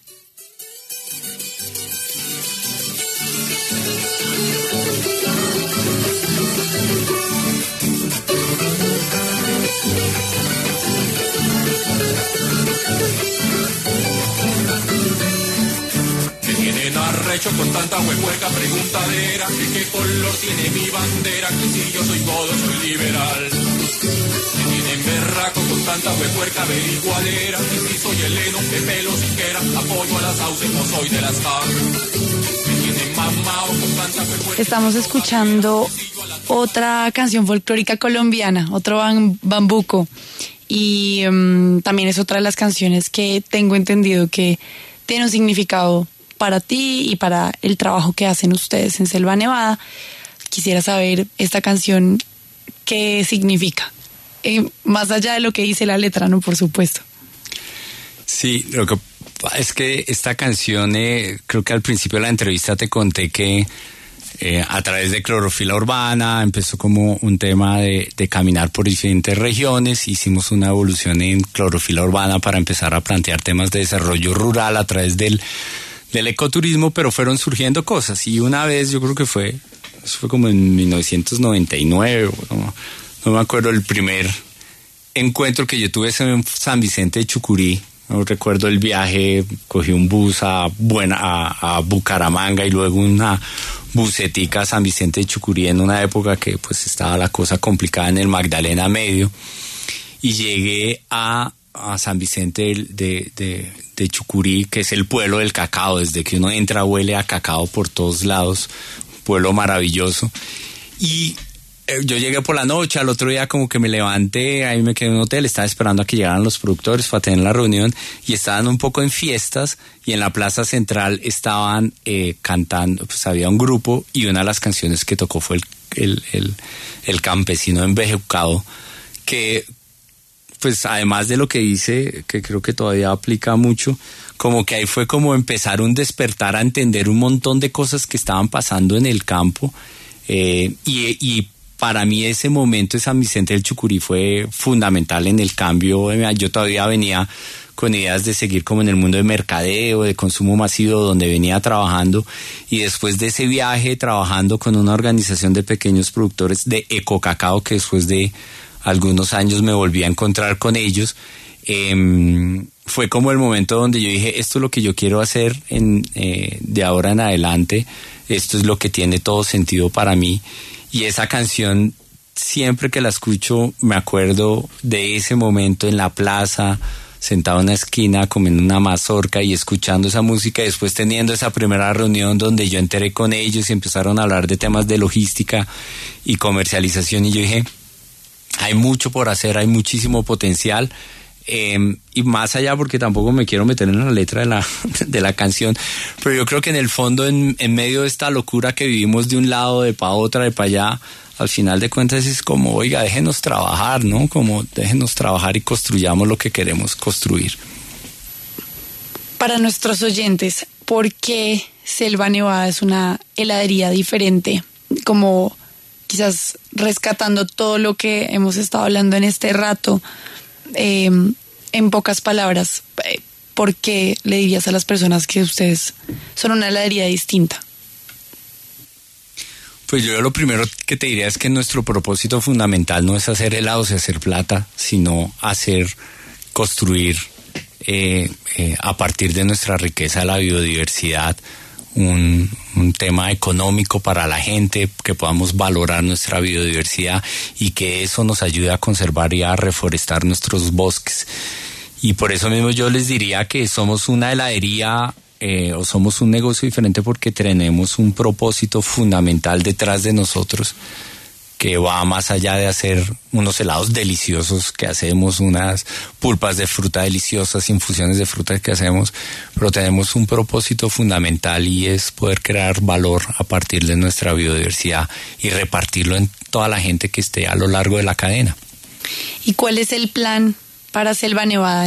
Arrecho con tanta huehueca preguntadera, que qué color tiene mi bandera, que si yo soy godo, soy liberal. Me tienen berraco con tanta huehueca averiguadera, que si soy heleno, que pelo siquiera, apoyo a las sauces, no soy de las cabras. Me tienen mamao con tanta huehueca. Estamos escuchando otra canción folclórica colombiana, otro bam, bambuco, y um, también es otra de las canciones que tengo entendido que tiene un significado para ti y para el trabajo que hacen ustedes en Selva Nevada. Quisiera saber esta canción qué significa, eh, más allá de lo que dice la letra, ¿no? Por supuesto. Sí, lo que es que esta canción, eh, creo que al principio de la entrevista te conté que eh, a través de Clorofila Urbana empezó como un tema de, de caminar por diferentes regiones. Hicimos una evolución en Clorofila Urbana para empezar a plantear temas de desarrollo rural a través del del ecoturismo, pero fueron surgiendo cosas, y una vez yo creo que fue eso fue como en mil novecientos noventa y nueve, no, no me acuerdo, el primer encuentro que yo tuve en San Vicente de Chucurí. No recuerdo el viaje, cogí un bus a, Buena, a, a Bucaramanga y luego una busetica a San Vicente de Chucurí en una época que pues estaba la cosa complicada en el Magdalena Medio, y llegué a a San Vicente de, de, de, de Chucurí, que es el pueblo del cacao. Desde que uno entra huele a cacao por todos lados, pueblo maravilloso. Y eh, yo llegué por la noche, al otro día como que me levanté, ahí me quedé en un hotel, estaba esperando a que llegaran los productores para tener la reunión, y estaban un poco en fiestas, y en la plaza central estaban eh, cantando, pues había un grupo, y una de las canciones que tocó fue el, el, el, el campesino embejucado, que pues además de lo que dice, que creo que todavía aplica mucho, como que ahí fue como empezar un despertar a entender un montón de cosas que estaban pasando en el campo, eh, y, y para mí ese momento de San Vicente del Chucurí fue fundamental en el cambio. Yo todavía venía con ideas de seguir como en el mundo de mercadeo, de consumo masivo, donde venía trabajando, y después de ese viaje trabajando con una organización de pequeños productores de Ecocacao, que después de algunos años me volví a encontrar con ellos, eh, fue como el momento donde yo dije, esto es lo que yo quiero hacer en, eh, de ahora en adelante, esto es lo que tiene todo sentido para mí. Y esa canción, siempre que la escucho, me acuerdo de ese momento en la plaza, sentado en una esquina comiendo una mazorca y escuchando esa música, y después teniendo esa primera reunión donde yo enteré con ellos y empezaron a hablar de temas de logística y comercialización, y yo dije, hay mucho por hacer, hay muchísimo potencial, eh, y más allá, porque tampoco me quiero meter en la letra de la, de la canción, pero yo creo que en el fondo, en, en medio de esta locura que vivimos de un lado, de para otra, de para allá, al final de cuentas es como, oiga, déjenos trabajar, ¿no? Como déjenos trabajar y construyamos lo que queremos construir. Para nuestros oyentes, ¿por qué Selva Nevada es una heladería diferente? Como quizás rescatando todo lo que hemos estado hablando en este rato, eh, en pocas palabras, ¿por qué le dirías a las personas que ustedes son una heladería distinta? Pues yo lo primero que te diría es que nuestro propósito fundamental no es hacer helados y hacer plata, sino hacer, construir eh, eh, a partir de nuestra riqueza, la biodiversidad, un, un tema económico para la gente, que podamos valorar nuestra biodiversidad y que eso nos ayude a conservar y a reforestar nuestros bosques. Y por eso mismo yo les diría que somos una heladería Eh, o somos un negocio diferente porque tenemos un propósito fundamental detrás de nosotros que va más allá de hacer unos helados deliciosos que hacemos, unas pulpas de fruta deliciosas, infusiones de fruta que hacemos, pero tenemos un propósito fundamental y es poder crear valor a partir de nuestra biodiversidad y repartirlo en toda la gente que esté a lo largo de la cadena. ¿Y cuál es el plan para Selva Nevada